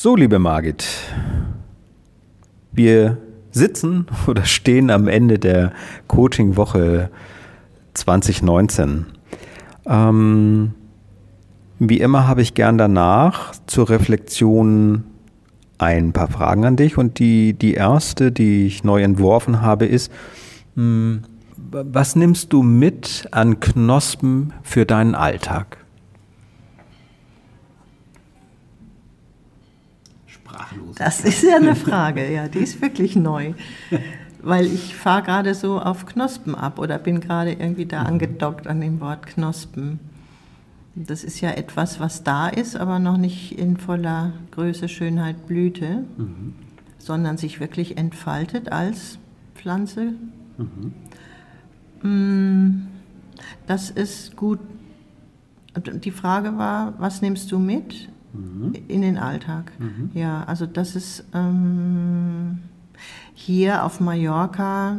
So, liebe Margit, wir sitzen oder stehen am Ende der Coaching-Woche 2019. Wie immer habe ich gern danach zur Reflexion ein paar Fragen an dich. Und die erste, die ich neu entworfen habe, ist, was nimmst du mit an Knospen für deinen Alltag? Sprachlos. Das ist ja eine Frage, ja, die ist wirklich neu. Weil ich fahre gerade so auf Knospen ab oder bin gerade irgendwie da angedockt an dem Wort Knospen. Das ist ja etwas, was da ist, aber noch nicht in voller Größe, Schönheit, Blüte, sondern sich wirklich entfaltet als Pflanze. Das ist gut. Die Frage war, was nimmst du mit in den Alltag? Ja, also das ist hier auf Mallorca,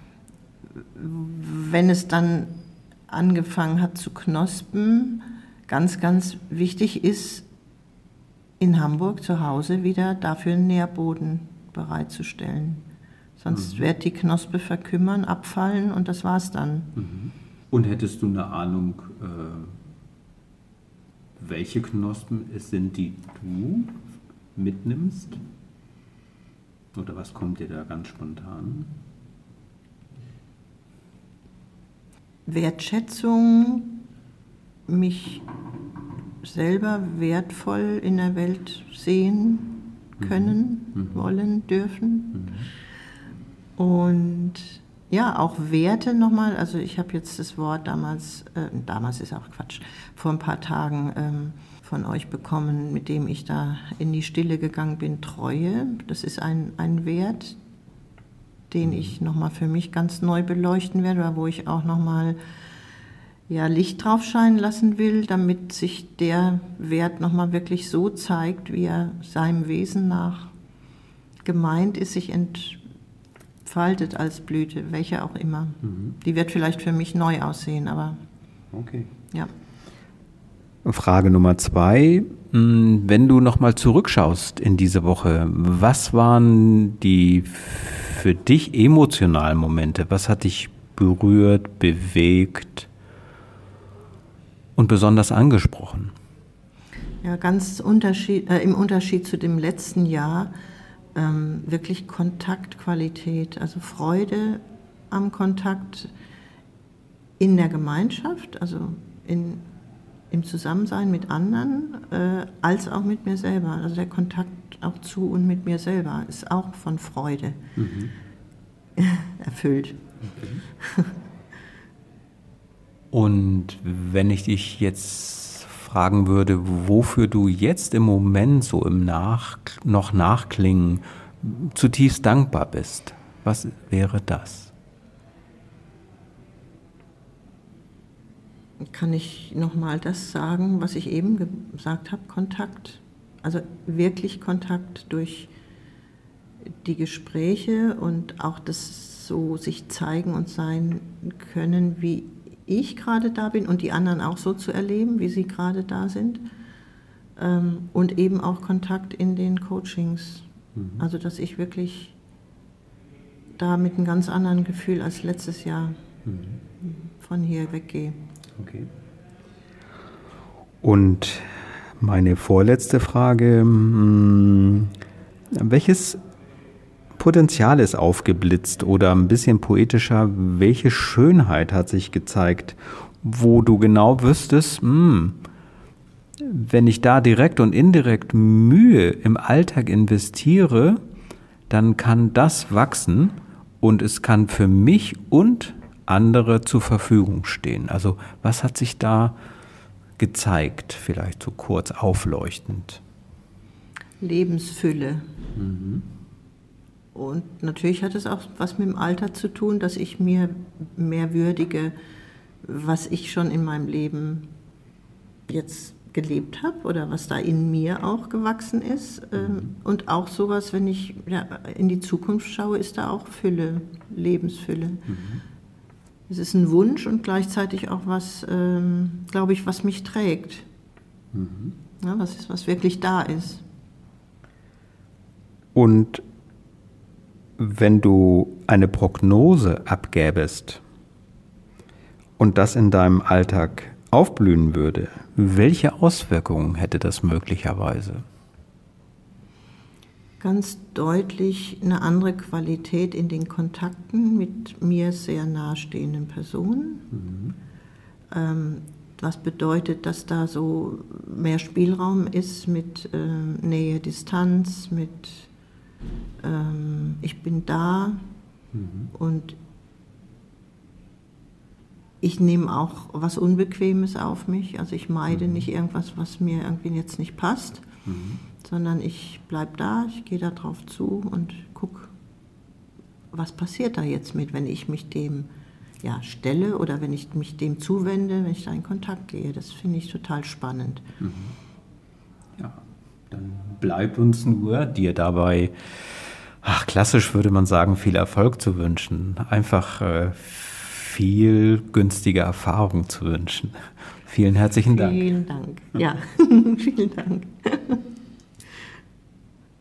wenn es dann angefangen hat zu knospen, ganz, ganz wichtig ist, in Hamburg zu Hause wieder dafür einen Nährboden bereitzustellen. Sonst wird die Knospe verkümmern, abfallen und das war's dann. Und hättest du eine Ahnung, welche Knospen es sind, die du mitnimmst? Oder was kommt dir da ganz spontan? Wertschätzung, mich selber wertvoll in der Welt sehen können, wollen, dürfen. Und ja, auch Werte nochmal, also ich habe jetzt das Wort damals ist auch Quatsch, vor ein paar Tagen von euch bekommen, mit dem ich da in die Stille gegangen bin, Treue. Das ist ein Wert, den ich nochmal für mich ganz neu beleuchten werde, oder wo ich auch nochmal Licht drauf scheinen lassen will, damit sich der Wert nochmal wirklich so zeigt, wie er seinem Wesen nach gemeint ist, sich entfaltet als Blüte, welche auch immer. Die wird vielleicht für mich neu aussehen, aber okay. Ja. Frage Nummer 2. Wenn du nochmal zurückschaust in diese Woche, was waren die für dich emotionalen Momente? Was hat dich berührt, bewegt und besonders angesprochen? Ja, ganz im Unterschied zu dem letzten Jahr wirklich Kontaktqualität, also Freude am Kontakt in der Gemeinschaft, also im Zusammensein mit anderen, als auch mit mir selber. Also der Kontakt auch zu und mit mir selber ist auch von Freude erfüllt. Okay. Und wenn ich dich jetzt fragen würde, wofür du jetzt im Moment so noch nachklingen zutiefst dankbar bist, was wäre das? Kann ich nochmal das sagen, was ich eben gesagt habe, Kontakt. Also wirklich Kontakt durch die Gespräche und auch das so sich zeigen und sein können, wie ich gerade da bin und die anderen auch so zu erleben, wie sie gerade da sind. Und eben auch Kontakt in den Coachings. Also dass ich wirklich da mit einem ganz anderen Gefühl als letztes Jahr von hier weggehe. Okay. Und meine vorletzte Frage, welches Potenzial ist aufgeblitzt oder ein bisschen poetischer, welche Schönheit hat sich gezeigt, wo du genau wüsstest, wenn ich da direkt und indirekt Mühe im Alltag investiere, dann kann das wachsen und es kann für mich und andere zur Verfügung stehen. Also was hat sich da gezeigt, vielleicht so kurz aufleuchtend? Lebensfülle. Und natürlich hat es auch was mit dem Alter zu tun, dass ich mir mehr würdige, was ich schon in meinem Leben jetzt gelebt habe oder was da in mir auch gewachsen ist. Und auch sowas, wenn ich in die Zukunft schaue, ist da auch Fülle, Lebensfülle. Es ist ein Wunsch und gleichzeitig auch was, glaube ich, was mich trägt. Ja, was wirklich da ist. Und wenn du eine Prognose abgäbest und das in deinem Alltag aufblühen würde, welche Auswirkungen hätte das möglicherweise? Ganz deutlich eine andere Qualität in den Kontakten mit mir sehr nahestehenden Personen. Was bedeutet, dass da so mehr Spielraum ist mit Nähe, Distanz, mit ich bin da und ich nehme auch was Unbequemes auf mich. Also ich meide nicht irgendwas, was mir irgendwie jetzt nicht passt, sondern ich bleibe da, ich gehe da drauf zu und gucke, was passiert da jetzt mit, wenn ich mich dem stelle oder wenn ich mich dem zuwende, wenn ich da in Kontakt gehe. Das finde ich total spannend. Ja, dann bleibt uns nur, dir dabei, klassisch würde man sagen, viel Erfolg zu wünschen. Einfach viel günstige Erfahrung zu wünschen. Vielen herzlichen Dank. Vielen Dank. Ja, vielen Dank.